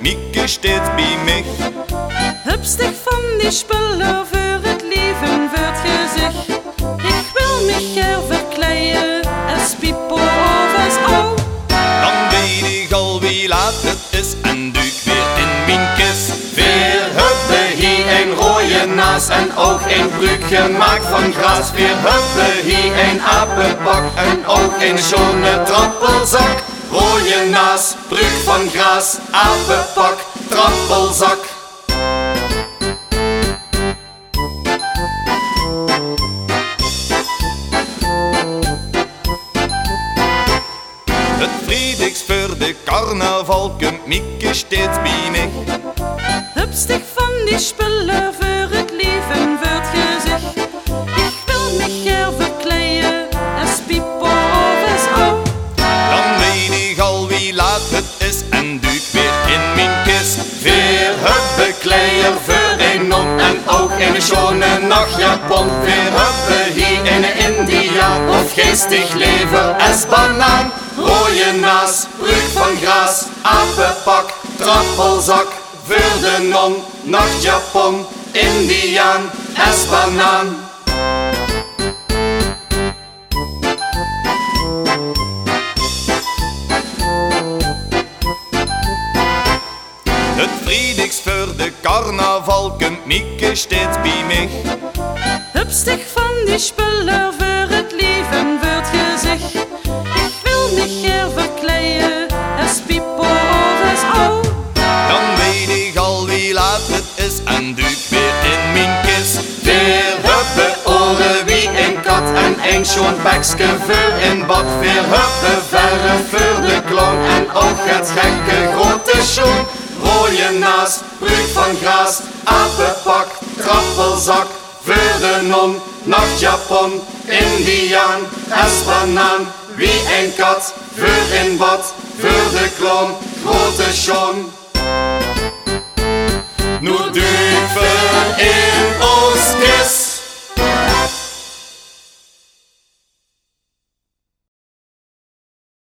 Mieke steeds bij mij. Hupstig van die spullen voor het leven wordt gezegd. Ik wil mich er verkleien als Pipo of als O. Dan weet ik al wie laat het is en duik weer in mijn kist. Weer huppen hier een rode naas en ook een broek gemaakt van gras. Weer huppen hier een apenbak en ook een schone trappelzak. Rode naas, broek van gras, apenpak, trappelzak. Het vrijdags voor de carnaval komt Mieke steeds bij mij. Hupstig van die spullen voor het leven wordt gezegd. Ik wil mich er verkleien als Pipo of als O. Dan weet ik al wie laat het is en duik weer in mijn kist. Weer huppen kleien voor een non en ook een schone nachtjapon. Weer huppen hier een Indiaan of geestig lever als banaan. Rode naas, broek van gras, apenpak, trappelzak. Voor de non, nachtjapon, Indiaan, als banaan. Het vrijdags voor de carnaval komt Mieke steeds bij mij. Hupstig van die spullen voor het leven wordt gezegd. Ik wil mich er verkleien als Pipo of als O. Dan weet ik al wie laat het is en duik weer in mijn kist. Weer huppen oren wie een kat en een schoon bekske voor in bad. Weer huppen verre voor de klon en ook het gekke grote schoen. Rode naas, broek van gras, apenpak, trappelzak. Voor de non, nachtjapon, Indiaan, als banaan. Wie een kat, voor in bad, voor de klon, grote schoon.